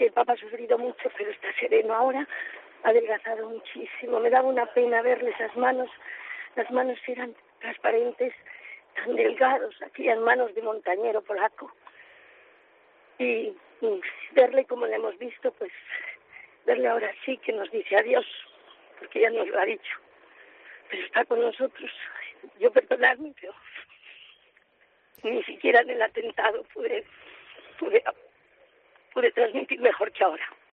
el Papa ha sufrido mucho, pero está sereno ahora, ha adelgazado muchísimo. Me daba una pena verle esas manos, las manos eran transparentes, tan delgados, aquellas manos de montañero polaco. Y verle como le hemos visto, pues verle ahora sí que nos dice adiós, porque ya nos lo ha dicho, pero está con nosotros. Yo perdonadme, pero ni siquiera en el atentado pude transmitir mejor que ahora.